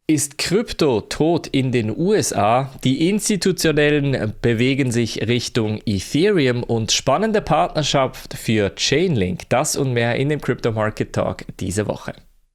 Ist Krypto tot in den USA? Die Institutionellen bewegen sich Richtung Ethereum und spannende Partnerschaft für Chainlink. Das und mehr in dem Crypto Market Talk diese Woche.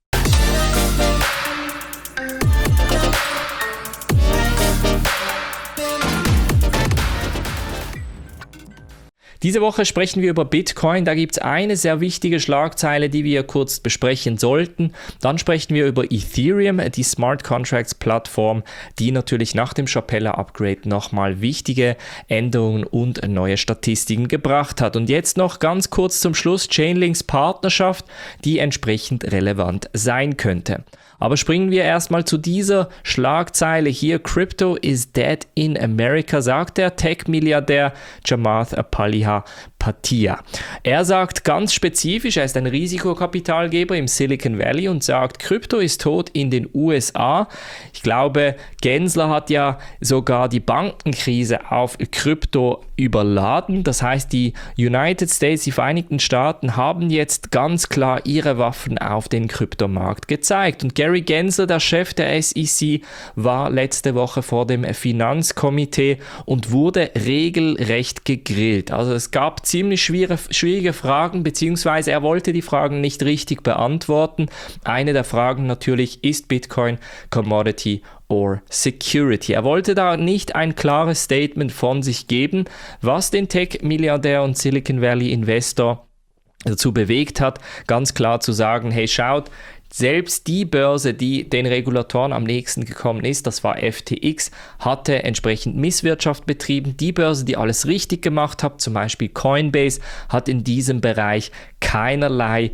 Diese Woche sprechen wir über Bitcoin. Da gibt es eine sehr wichtige Schlagzeile, die wir kurz besprechen sollten. Dann sprechen wir über Ethereum, die Smart Contracts Plattform, die natürlich nach dem Shapella Upgrade nochmal wichtige Änderungen und neue Statistiken gebracht hat. Und jetzt noch ganz kurz zum Schluss Chainlinks Partnerschaft, die entsprechend relevant sein könnte. Aber springen wir erstmal zu dieser Schlagzeile hier. Crypto is dead in America, sagt der Tech-Milliardär Chamath Palihapitiya. Er sagt ganz spezifisch, er ist ein Risikokapitalgeber im Silicon Valley und sagt, Krypto ist tot in den USA. Ich glaube, Gensler hat ja sogar die Bankenkrise auf Krypto überladen. Das heißt, die United States, die Vereinigten Staaten, haben jetzt ganz klar ihre Waffen auf den Kryptomarkt gezeigt. Und Gary Gensler, der Chef der SEC, war letzte Woche vor dem Finanzkomitee und wurde regelrecht gegrillt. Also es gab ziemlich schwierige Fragen, beziehungsweise er wollte die Fragen nicht richtig beantworten. Eine der Fragen natürlich, ist Bitcoin Commodity or Security? Er wollte da nicht ein klares Statement von sich geben, was den Tech-Milliardär und Silicon Valley-Investor dazu bewegt hat, ganz klar zu sagen, hey, schaut, selbst die Börse, die den Regulatoren am nächsten gekommen ist, das war FTX, hatte entsprechend Misswirtschaft betrieben. Die Börse, die alles richtig gemacht hat, zum Beispiel Coinbase, hat in diesem Bereich keinerlei,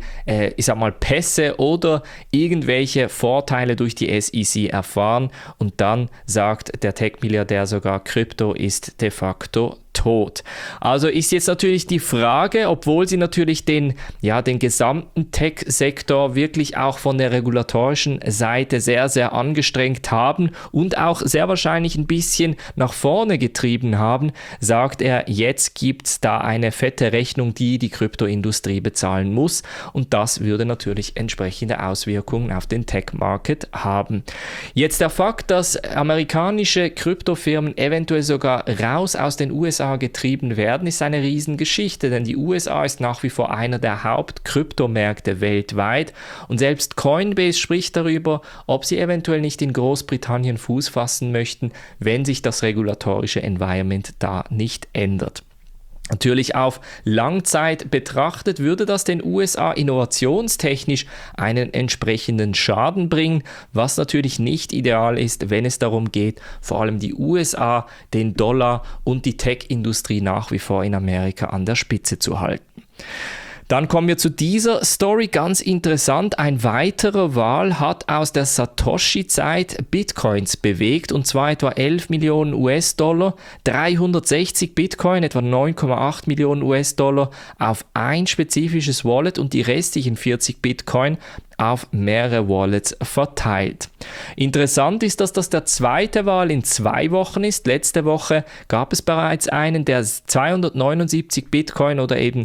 Pässe oder irgendwelche Vorteile durch die SEC erfahren. Und dann sagt der Tech-Milliardär sogar, Krypto ist de facto tot. Also ist jetzt natürlich die Frage, obwohl sie natürlich den gesamten Tech-Sektor wirklich auch von der regulatorischen Seite sehr, sehr angestrengt haben und auch sehr wahrscheinlich ein bisschen nach vorne getrieben haben, sagt er, jetzt gibt es da eine fette Rechnung, die die Kryptoindustrie bezahlen muss, und das würde natürlich entsprechende Auswirkungen auf den Tech-Market haben. Jetzt der Fakt, dass amerikanische Kryptofirmen eventuell sogar raus aus den USA getrieben werden, ist eine Riesengeschichte, denn die USA ist nach wie vor einer der Hauptkryptomärkte weltweit und selbst Coinbase spricht darüber, ob sie eventuell nicht in Großbritannien Fuß fassen möchten, wenn sich das regulatorische Environment da nicht ändert. Natürlich auf Langzeit betrachtet würde das den USA innovationstechnisch einen entsprechenden Schaden bringen, was natürlich nicht ideal ist, wenn es darum geht, vor allem die USA, den Dollar und die Tech-Industrie nach wie vor in Amerika an der Spitze zu halten. Dann kommen wir zu dieser Story, ganz interessant. Ein weiterer Wal hat aus der Satoshi-Zeit Bitcoins bewegt, und zwar etwa 11 Millionen US-Dollar, 360 Bitcoin, etwa 9,8 Millionen US-Dollar auf ein spezifisches Wallet und die restlichen 40 Bitcoin auf mehrere Wallets verteilt. Interessant ist, dass das der zweite Wal in 2 Wochen ist. Letzte Woche gab es bereits einen, der 279 Bitcoin oder eben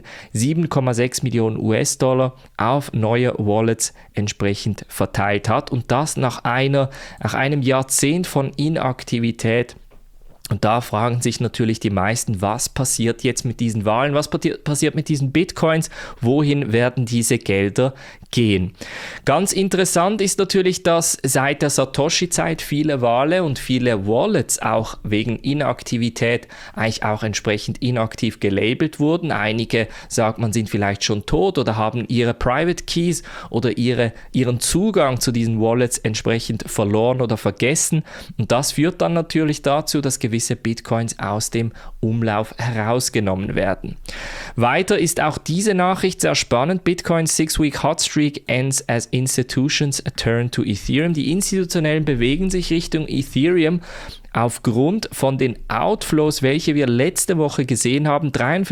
7,6 Millionen US-Dollar auf neue Wallets entsprechend verteilt hat, und das nach einem Jahrzehnt von Inaktivität. Und da fragen sich natürlich die meisten, was passiert jetzt mit diesen Wahlen, was passiert mit diesen Bitcoins, wohin werden diese Gelder gehen? Ganz interessant ist natürlich, dass seit der Satoshi-Zeit viele Wale und viele Wallets auch wegen Inaktivität eigentlich auch entsprechend inaktiv gelabelt wurden. Einige, sagt man, sind vielleicht schon tot oder haben ihre Private Keys oder ihren Zugang zu diesen Wallets entsprechend verloren oder vergessen. Und das führt dann natürlich dazu, dass gewisse Bitcoins aus dem Umlauf herausgenommen werden. Weiter ist auch diese Nachricht sehr spannend. Bitcoin's 6-week Hot Streak ends as institutions turn to Ethereum. Die Institutionellen bewegen sich Richtung Ethereum. Aufgrund von den Outflows, welche wir letzte Woche gesehen haben,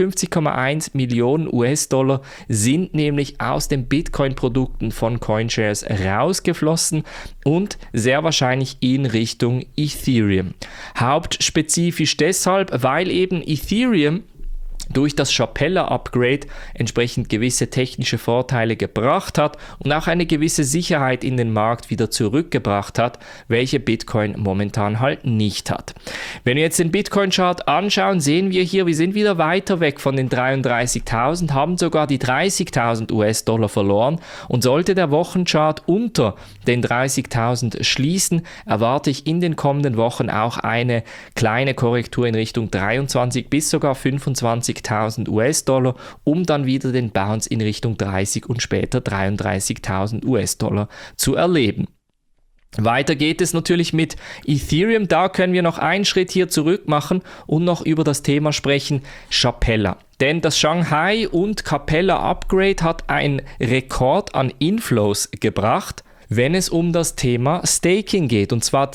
53,1 Millionen US-Dollar sind nämlich aus den Bitcoin-Produkten von CoinShares rausgeflossen und sehr wahrscheinlich in Richtung Ethereum. Hauptspezifisch deshalb, weil eben Ethereum durch das Shapella-Upgrade entsprechend gewisse technische Vorteile gebracht hat und auch eine gewisse Sicherheit in den Markt wieder zurückgebracht hat, welche Bitcoin momentan halt nicht hat. Wenn wir jetzt den Bitcoin-Chart anschauen, sehen wir hier, wir sind wieder weiter weg von den 33.000, haben sogar die 30.000 US-Dollar verloren und sollte der Wochenchart unter den 30.000 schließen, erwarte ich in den kommenden Wochen auch eine kleine Korrektur in Richtung 23 bis sogar 25.000 US-Dollar, um dann wieder den Bounce in Richtung 30 und später 33.000 US-Dollar zu erleben. Weiter geht es natürlich mit Ethereum. Da können wir noch einen Schritt hier zurück machen und noch über das Thema sprechen, Shapella. Denn das Shanghai und Capella Upgrade hat einen Rekord an Inflows gebracht, wenn es um das Thema Staking geht. Und zwar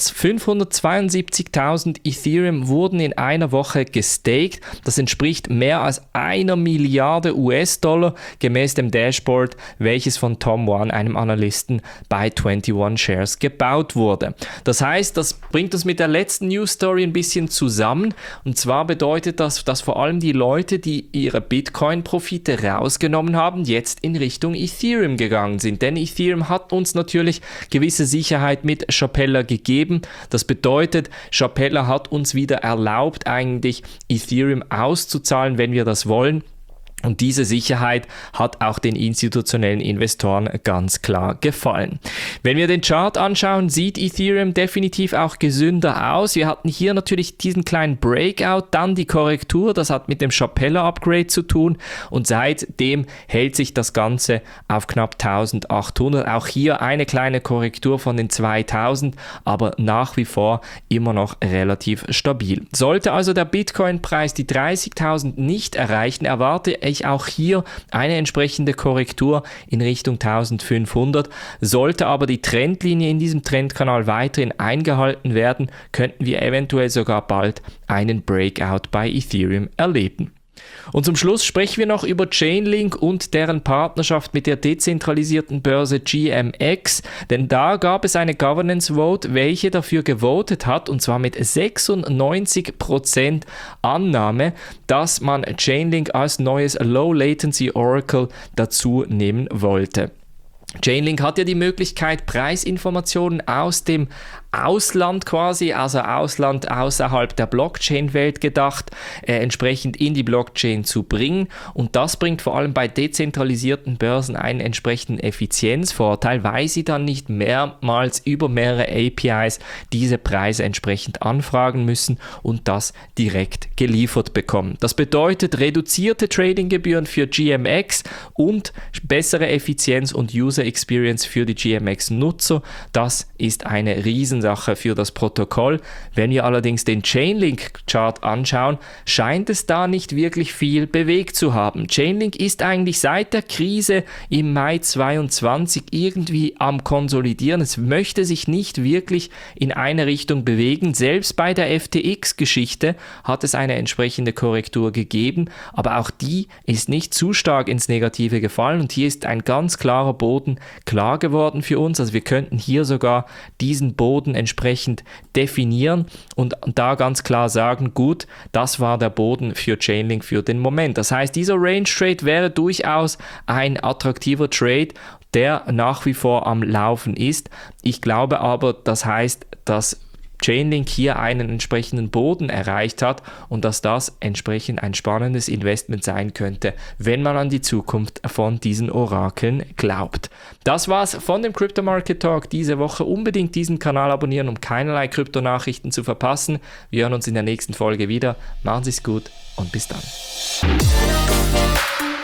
572.000 Ethereum wurden in einer Woche gestaked. Das entspricht mehr als 1 Milliarde US-Dollar gemäß dem Dashboard, welches von Tom Wan, einem Analysten bei 21 Shares, gebaut wurde. Das heißt, das bringt uns mit der letzten News Story ein bisschen zusammen. Und zwar bedeutet das, dass vor allem die Leute, die ihre Bitcoin-Profite rausgenommen haben, jetzt in Richtung Ethereum gegangen sind. Denn Ethereum hat uns natürlich gewisse Sicherheit mit Shapella gegeben. Das bedeutet, Shapella hat uns wieder erlaubt, eigentlich Ethereum auszuzahlen, wenn wir das wollen. Und diese Sicherheit hat auch den institutionellen Investoren ganz klar gefallen. Wenn wir den Chart anschauen, sieht Ethereum definitiv auch gesünder aus. Wir hatten hier natürlich diesen kleinen Breakout, dann die Korrektur, das hat mit dem Shapella-Upgrade zu tun und seitdem hält sich das Ganze auf knapp 1800. Auch hier eine kleine Korrektur von den 2000, aber nach wie vor immer noch relativ stabil. Sollte also der Bitcoin-Preis die 30.000 nicht erreichen, erwarte ich auch hier eine entsprechende Korrektur in Richtung 1500. Sollte aber die Trendlinie in diesem Trendkanal weiterhin eingehalten werden, könnten wir eventuell sogar bald einen Breakout bei Ethereum erleben. Und zum Schluss sprechen wir noch über Chainlink und deren Partnerschaft mit der dezentralisierten Börse GMX, denn da gab es eine Governance Vote, welche dafür gewotet hat, und zwar mit 96% Annahme, dass man Chainlink als neues Low Latency Oracle dazu nehmen wollte. Chainlink hat ja die Möglichkeit, Preisinformationen aus dem Ausland quasi, also Ausland außerhalb der Blockchain-Welt gedacht, entsprechend in die Blockchain zu bringen. Und das bringt vor allem bei dezentralisierten Börsen einen entsprechenden Effizienzvorteil, weil sie dann nicht mehrmals über mehrere APIs diese Preise entsprechend anfragen müssen und das direkt geliefert bekommen. Das bedeutet reduzierte Tradinggebühren für GMX und bessere Effizienz und User Experience für die GMX-Nutzer. Das ist eine Riesensache für das Protokoll. Wenn wir allerdings den Chainlink-Chart anschauen, scheint es da nicht wirklich viel bewegt zu haben. Chainlink ist eigentlich seit der Krise im Mai 2022 irgendwie am Konsolidieren. Es möchte sich nicht wirklich in eine Richtung bewegen. Selbst bei der FTX-Geschichte hat es eine entsprechende Korrektur gegeben, aber auch die ist nicht zu stark ins Negative gefallen und hier ist ein ganz klarer Boden klar geworden für uns. Also wir könnten hier sogar diesen Boden entsprechend definieren und da ganz klar sagen, gut, das war der Boden für Chainlink für den Moment. Das heißt, dieser Range Trade wäre durchaus ein attraktiver Trade, der nach wie vor am Laufen ist. Ich glaube aber, das heißt, dass Chainlink hier einen entsprechenden Boden erreicht hat und dass das entsprechend ein spannendes Investment sein könnte, wenn man an die Zukunft von diesen Orakeln glaubt. Das war's von dem Crypto Market Talk diese Woche. Unbedingt diesen Kanal abonnieren, um keinerlei Kryptonachrichten zu verpassen. Wir hören uns in der nächsten Folge wieder. Machen Sie's gut und bis dann.